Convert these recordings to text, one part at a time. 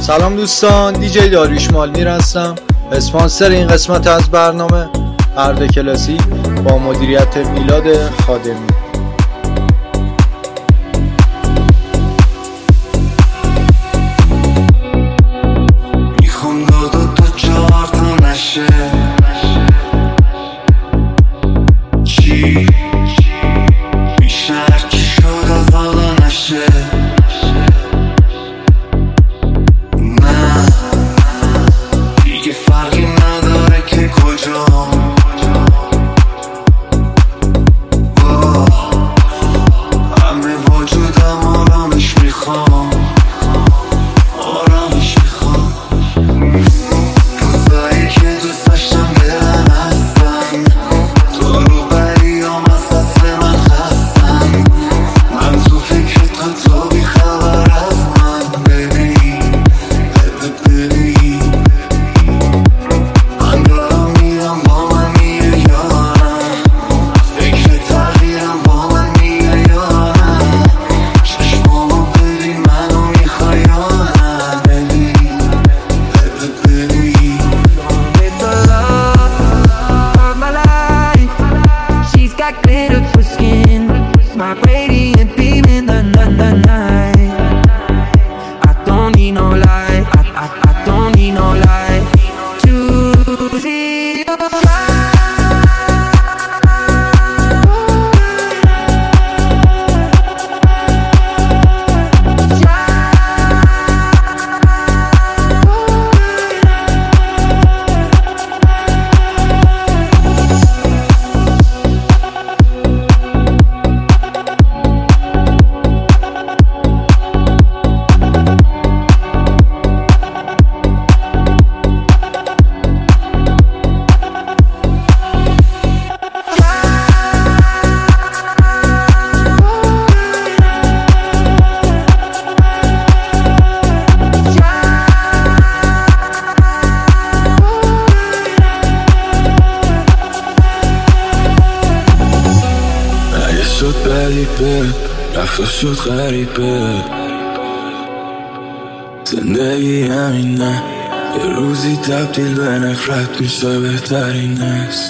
سلام دوستان، دیجی داریوش مالمیر هستم، اسپانسر این قسمت از برنامه ارد کلاسیک با مدیریت میلاد خادمی. میخوام دو چهار تا نشه چی بیشتر که شد از حالا نشه نه دیگه فرقی نداره که کجا همه وجودم آرامش میخوام روزایی که دوست داشتم برن هستن تو رو بری هم از دست من خستن من تو فکر تو بی خبر از من ببین من دارم میرم با من میگه یا نه فکر تغییرم با من میگه یا نه چشمامو ببین منو میخوای یا نه ببین With the love of my life, she's got glitter for skin, my radiant beam in the night. I don't need no light, I don't need no light to see you shine. اگه شد غریبه رفت شد غریبه زندگی همینه یه روزی تبدیل به نفرت میشه بهترین است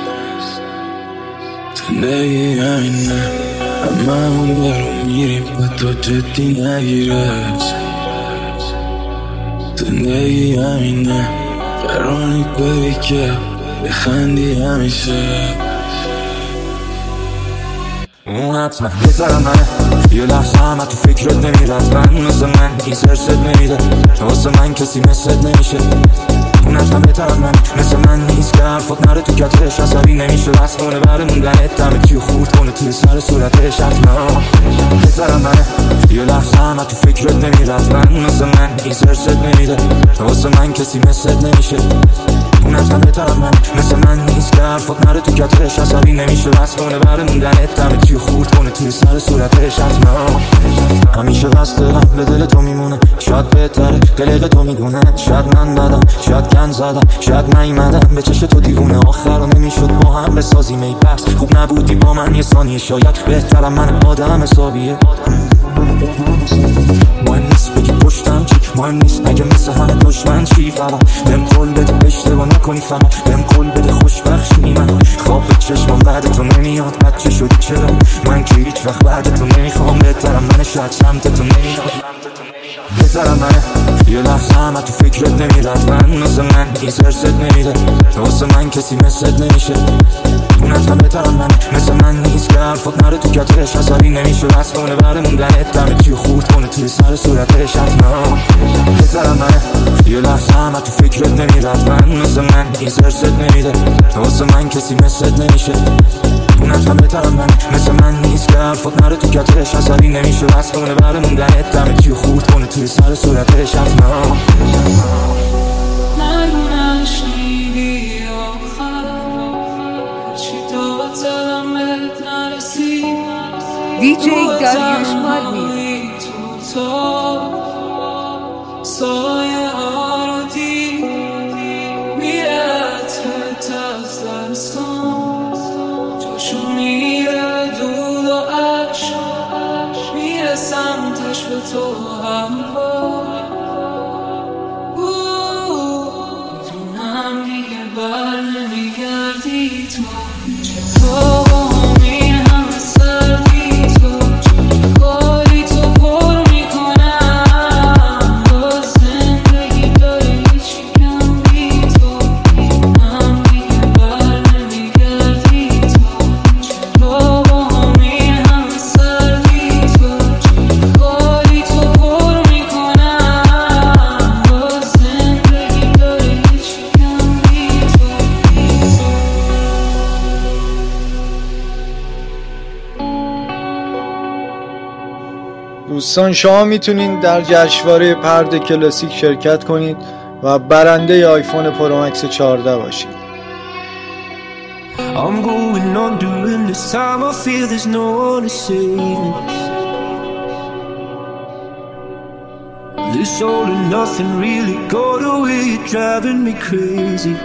زندگی همینه هممون برو میریم و تو جدی نگیرش زندگی همینه قراری بری که بخندی همیشه اون حتما بذارم منه یه لحظه همه تو فکرت نمیرد من مثل من این سرست نمیده واسه من کسی مثلت نمیشه اون حتما بهترم من مثل من نیست که حرفات نره تو کتش عصبی نمیشه بس کنه بره موندنت دمه کیو خورد کنه توی سر صورتش حتما بذارم منه یه لحظه همه تو فکرت نمیرد من مثل من این سرست نمیده واسه من کسی مثلت نمیشه اون حتما بهترم من مثل من نیست که حرفات نره تو کتش عصبی نمیشه بس کنه بره موندنت دمه کیو خورد کنه توی سر صورتش حتما همیشه بس دلم به دل تو میمونه شاید بهتره قلق تو میدونه شاید من بدم شاید گند زدم شاید نیومدم به چش تو دیوونه آخر رو نمیشد با هم بسازیم ای بس خوب نبودی با من یه ثانیه شاید بهترم من آدم حسابیه مهم نیست بگی پشتم چی مهم نیست اگه مثل همه دشمن چی فقط بهم قول بده اشتباه نکنی فقط بهم قول بده خوشبخشی من خواب به چشمم بعد تو نمیاد بچه شدی چرا من که هیچ وقت بعد تو نمیخوام بهترم من شاید سمت تو نمیاد بذارم منه یه لحظه همه تو فکرت نمیرد من مثل من این سرست نمیده واسه من کسی مثلت نمیشه اون حتما بهترم من مثل من نیست که حرفات نره تو کتش عصبی نمیشه بس کنه بره موندنت دمه کیو خورد کنه توی سر صورتش حتما بذارم منه یه لحظه همه تو فکرت نمیرد من مثل من این سرست نمیده واسه من کسی مثلت نمیشه اون حتما بهترم من مثل من نیست که حرفات نره تو کتش عصبی نمیشه بس کنه بره موندنت دمه کیو خورد کنه توی سر صورتش حتما نشنیدی آخر چی داد زدم بهت نرسید دیجی داریوش مالمیر سایه ها رو دید میره عطرت از درستان جاشو میره دود و عشق میره سمتش به تو همراه دوستان شما میتونید در جشنواره پرده کلاسیک شرکت کنید و برنده آیفون پرو مکس 14 باشید. I'm going on during this time. I feel there's no one to save me. This all and nothing really got away, you're driving me crazy.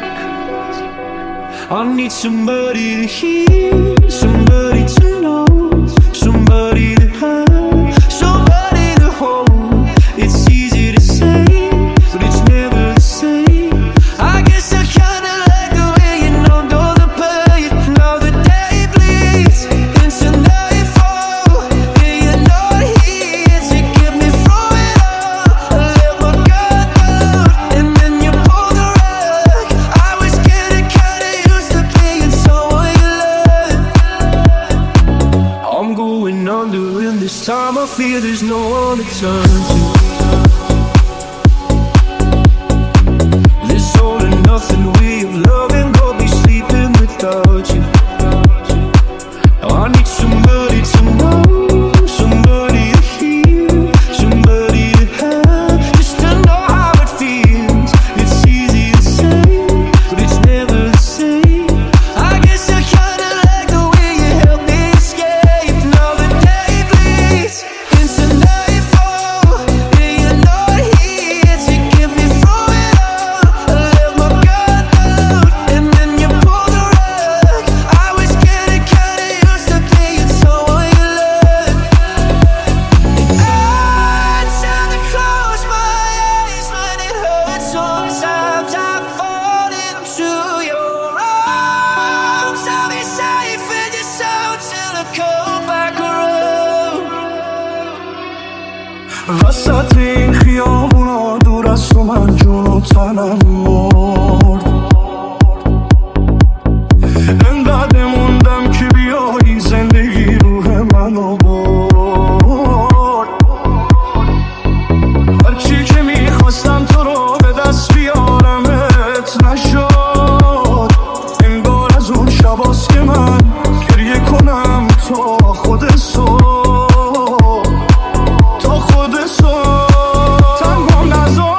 I need somebody to hear, somebody to know, somebody to have, somebody to hold. It's easy to say, but it's never the same. I guess I kinda like the way you numbed all the pain. Now the day bleeds into nightfall, and you're not here to get me through it all. I let my guard down, and then you pulled the rug. I was getting kinda used to being someone you loved. I'm going under, and this time I feel there's no one to turn to. This all and nothing way of loving, got me sleeping without you. Now I need somebody to know, somebody to hear, somebody to have, just to know how it feels. It's easy to say, but it's never the same. I guess I kinda like the way you help me escape. Now the day bleeds into nightfall, and you're not here to get me through it all. I let my guard down, and then you pulled the rug. I was getting kinda used to being someone you loved. I tend to close my eyes when it hurts. Sometimes I fall into your arms. I'll be safe in your sound till I come back around. وسط این خیابونا دور از تو من جون و تنم مرد. انقدر موندم که بیایی زندگی روح منو برد. هرچی که میخواستم تو رو به دست بیارمت نشد. انگار از اون شباست که من گریه کنم تا خود صبح، تا خود صبح. تنها نذار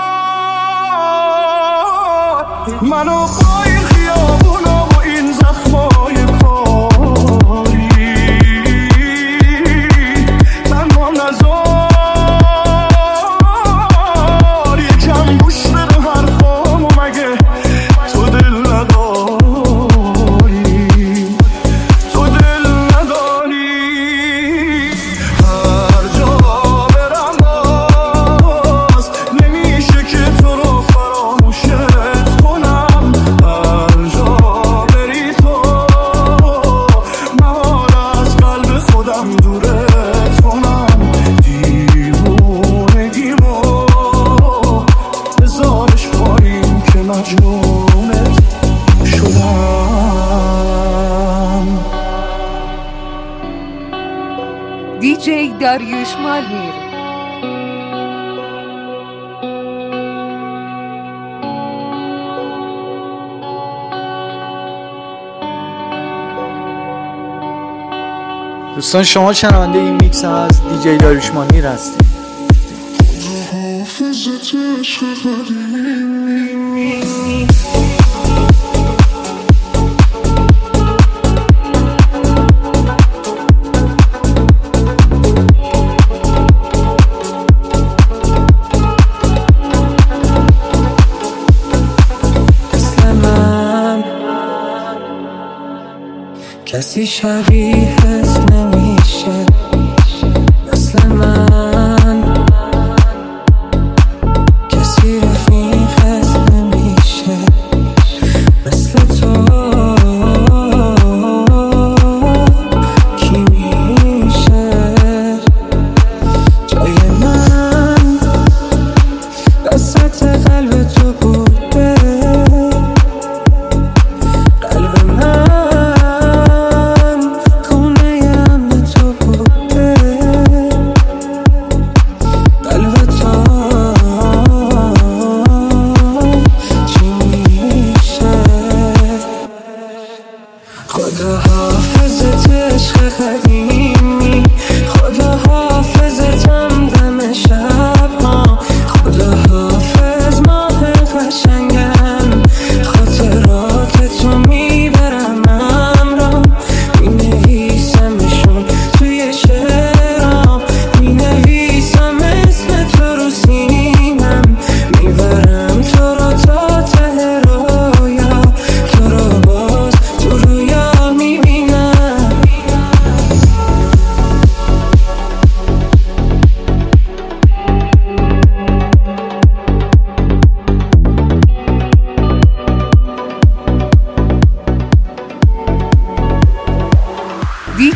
منو با این خیابونا و این زخمای کاری. تنها نذار یکم گوش بده حرفامو، مگه تو دل نداری، تو دل نداری. هر جا برم باز نمیشه که تو رو فراموشت کنم. هر جا بری تو محال از قلب خودم دورت کنم. دیوونگیمو بذارش پایین که مجنونت شدم. دیجی داریوش مالمیر. دوستان شما شنونده این میکس از دیجی داریوش مالمیر هستید. مثل من کسی شبیهت نمیشه. مثل من کسی رفیقت نمیشه. مثل تو کی میشه جای من وسط قلب تو بوده. قلب من خونه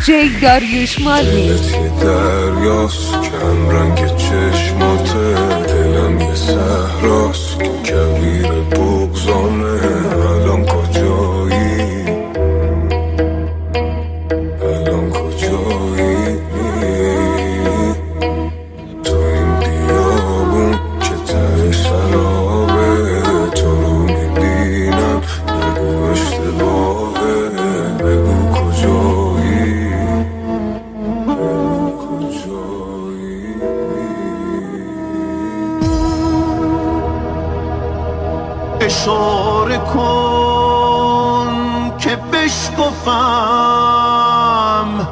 دیجی داریوش مالمیر. دلت یه دریاست کم رنگ چشماته، دلم یه صحراست که کویر بغضانه. الان کجایی؟ الان کجایی؟ تو این بیابون که ته سرابه، تو رو میبینم بگو اشتباهه، بگو کجایی؟ بگو کجایی؟ اشاره کن که بشکفم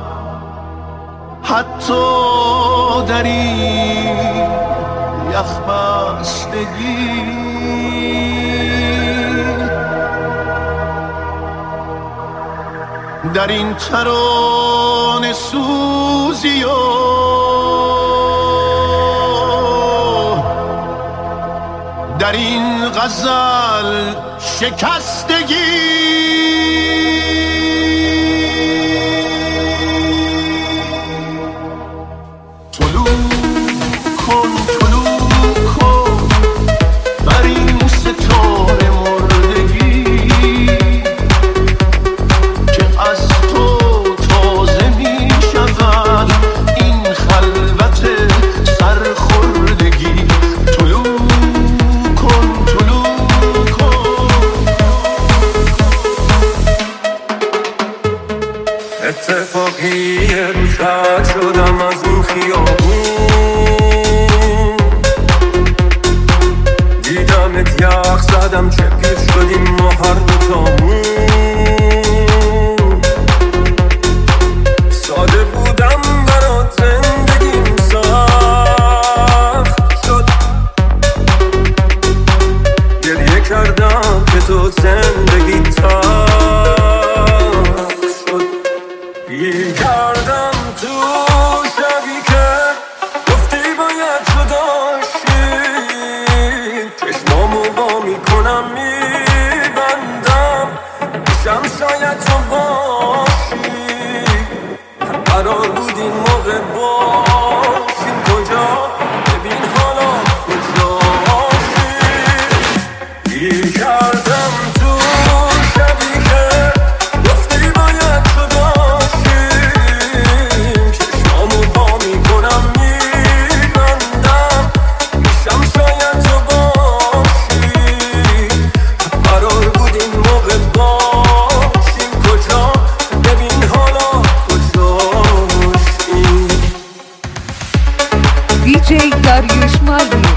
حتی در این یخ بستگی. در این ترانه سوزی و در این غزل شکستگی. طلوع کن بر این ستاره مردگی که از تو تازه می شود این خلوت سرخوردگی. اتفاقی یه روز رد شدم از اون خیابون، دیدمت یخ زدم چه پیر شدیم ما هر دوتامون. ساده بودم برات زندگیم سخت شد، گریه کردم که تو زندگی تلخ شد. گیر کردم تو شبی که گفتی باید جداشی، چشمامو وا میکنم میبندم میشم شاید تو باشی. قرار بود این موقع باشیم کجا، ببین حالا کجاشی. گیر کردم تو شبی که گفتی باید جداشی، چشمامو وا میکنم میبندم میشم شاید تو باشی. قرار بود این موقع باشیم کجا، ببین حالا کجاشی. دیجی داریوش مالمیر.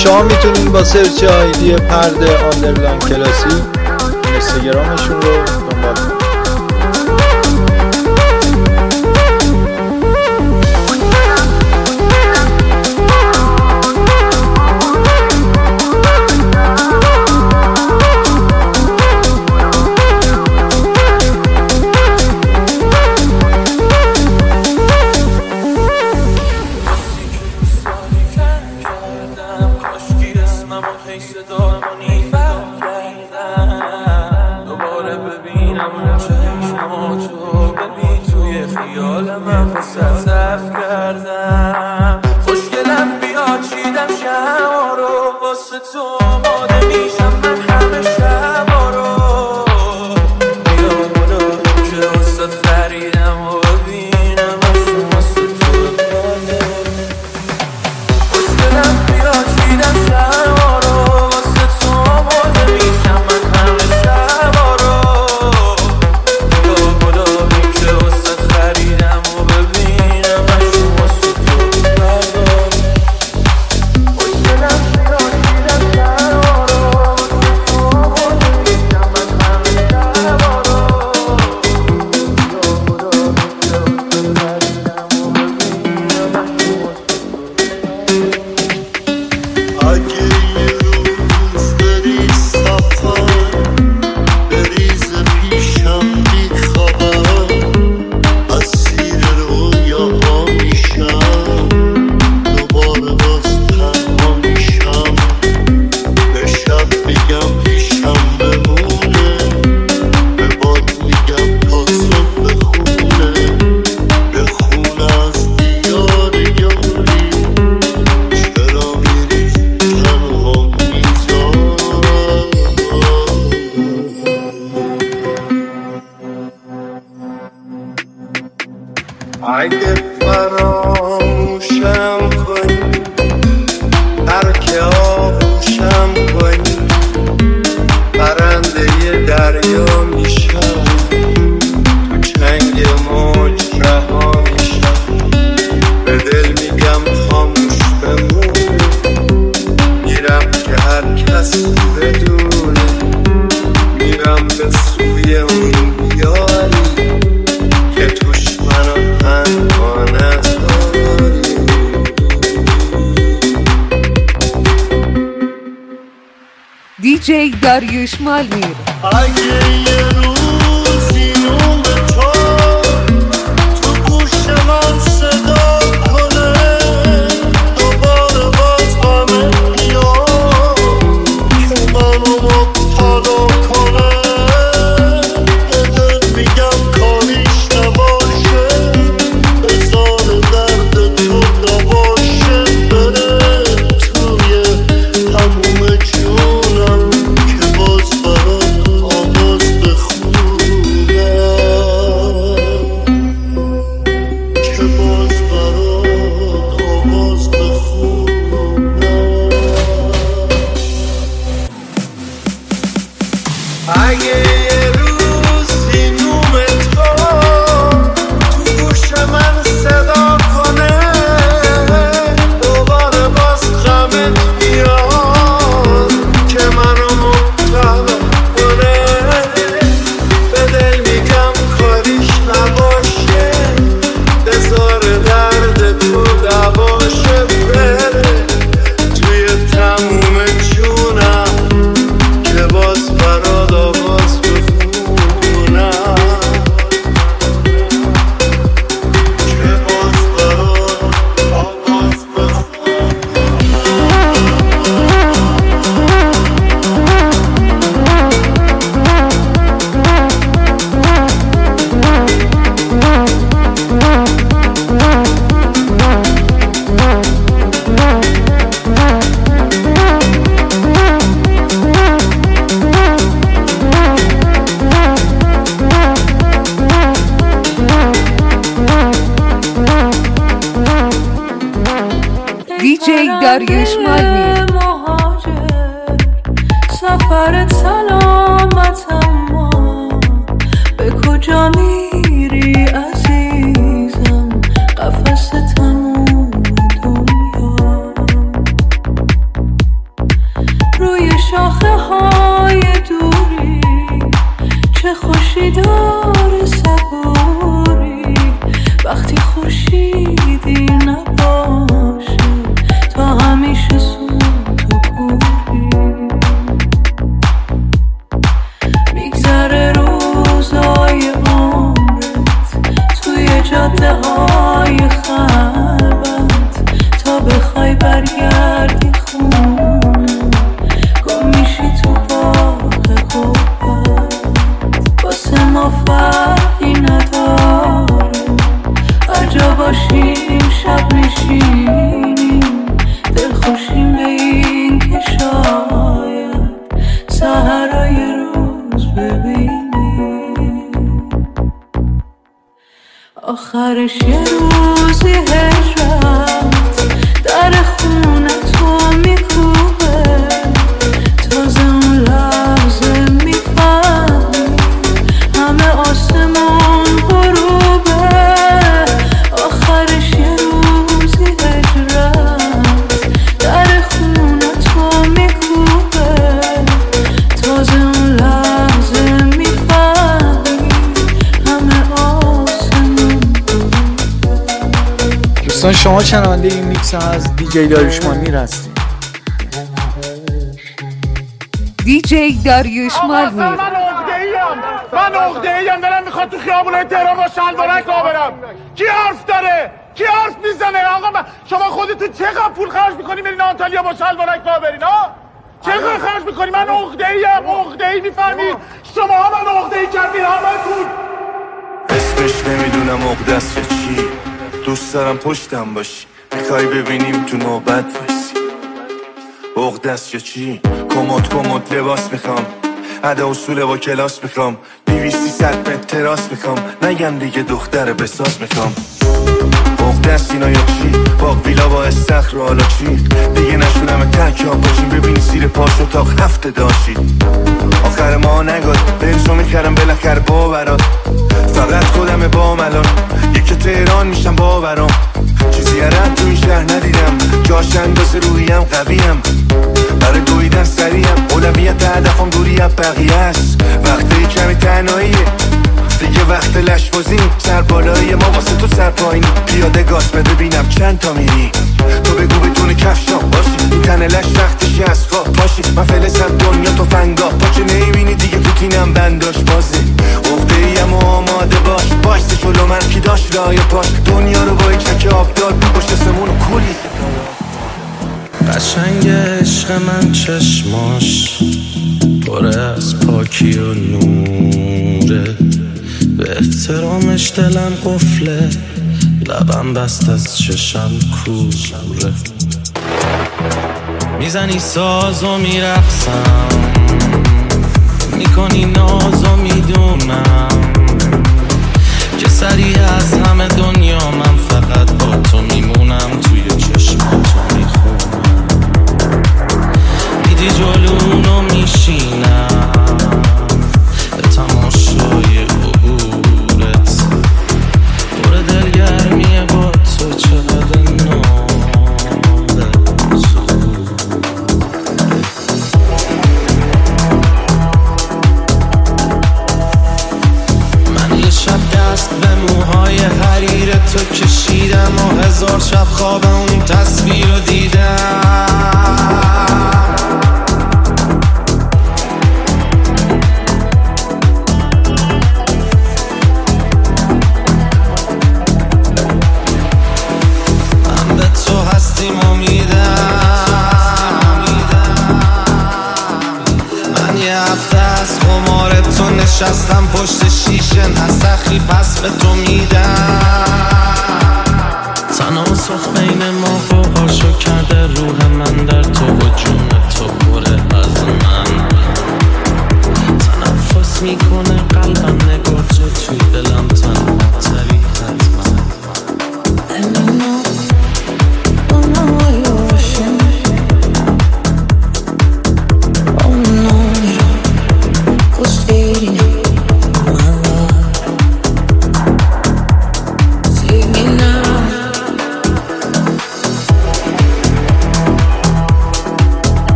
شما میتونید با سرچ آیدی پرده آندرلاین کلاسی اینستاگرامشون رو دنبال کنید. اگه فراموشم کنی ترک آغوشم کنی پرنده دریا میشم تو چنگ موج رها میشم به دل میگم خاموش بمون میرم که هر کس بدونه میرم به سوی اون یاری که توش منو تنها نذاری. دیجی داریوش مالمیر. اگه یه روزی نوم تو گوش من صدا کنه دوباره باز همه بیاد که منو مبتلا کنه به دل میگم کاریش نباشه بذار درد تو نباشه بره توی تموم جونم که باز برات آواز بخونم که باز برات آواز بخونم. اگه یه روزی نوم تو گوش من صدا کنه دوباره باز غمت بیاد که منو مبتلا کنه به دل میگم کاریش نباشه بذار درد تو نباشه بره توی تموم جونم که باز برات آواز بخونم که باز برات آواز دیجی داریوش مالمیر. سفرت سلامت اما به کجا میری عزیزم قفس تموم دنیا شاخه های دوری چه خوشی داره صبوری وقتی خورشیدی نباشه تا همیشه سوت و پوری میگذره روزای عمرت توی جاده های خلوت تا بخوای برگردی خونه گم میشی تو باغ قوت واسه ما فرقی نداره هر جا باشیم شب نشینیم دلخوشیم به این که شاید سحرای روز ببینیم آخرش یه روزی هجرت در خونه تو میکوبه تازه اون لحظه میفهمی همه آسمون غروبه آخرش یه روزی هجرت در خونه تو میکوبه تازه اون لحظه میفهمی همه آسمون غروبه. دوستان شما شنونده این میکس از دیجی داریوش مالمیر هستید. دیجی داریوش مالمیر. من عقده‌ایم دلم میخواد تو خیابونای تهران با شلوارک راه برم. کی حرف داره؟ کی حرف میزنه؟ آقا شما خودتون چقدر پول خرج میکنی برین آنتالیا با شلوارک راه برین ها؟ چقدر خرج میکنی؟ من عقده‌ایم، عقده‌ای میفهمید؟ شما هم من عقده‌ای کردین همتون. اسمش نمیدونم عقده است یا چی دوست دارم پشتم باشی میخوای ببینیم تو نوبت وایسی عقده است یا چی کمد لباس میخوام عده اصول با کلاس میخوام 200-300 متر تراس میخوام نگم دیگه دختر بساز میخوام عقده است اینا یا چی باغ ویلا با استخر و حالا چی دیگه نشونم تکیا باشیم ببینی زیر پاش اتاق هفته داشتید آخر ما نگاد بنزو میخرم بالاخره باورات فقط خودم با ملان یکی تهران میشم باورام چیزی رد تو این شهر ندیدم جاش اندازه روحیم قویم برای دویدن سریم اولویت هدفم دوری از بقیه است وقتی کمی تنهاییه دیگه وقت لشبازی سر بالایی ما واسه تو سر پایینی پیاده گاز بده بینم چند تا میری تو بگو بتونه کفشام باشی این تنه لش وقتشی از خواه پاشی من فلسم دنیا تو فنگاه پاچه نمیبینی دیگه روتینم بنداش بازه عقده‌ایم و آماده باش جلو من کی داشت لای پاش دنیا رو با یک چک آب داد پشت سمونو کلی قشنگ عشق من چشماش پر از پاکی و نوره به احترامش دلم قفله لبم بست از چشم کوره میزنی ساز و میرقصم میکنی ناز و میدونم که سریع از همه دنیا من فقط با تو میمونم توی چشماتو میخونم میدی جلونو میشینم به تماشای عبورت پر دلگرمیه با تو چقدر تو کشیدم و 1000 شب خواب اون تصویر رو دیدم من به تو هستیم امیدم من یه هفته از خمار تو نشستم پشت شیشه نسخی پس به تو میدم تناسخ بین ما فوقاشو کرده روح من در تو و جون تو پره از من تنفس میکنه قلبم نگاه تو توی دلم تنها تری حتما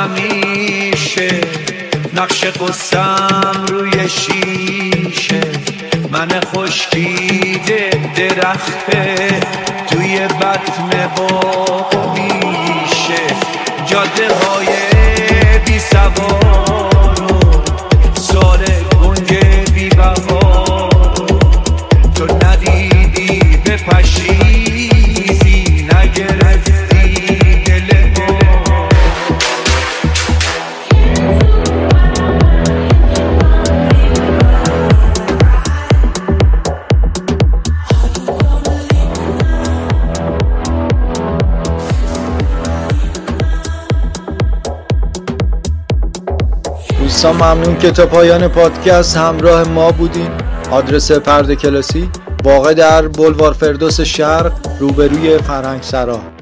همیشه نقش قصم روی شیشه من خوشدیده درخته توی بطن باغ میشه جاده های بی سوارو سال گنج بی بهارو تو ندیدی به پشیزی نگرفتی دل ما دوستان ممنون که تا پایان پادکست همراه ما بودین. آدرس پرده کلاسی واقع در بولوار فردوس شرق روبروی فرهنگ سرا.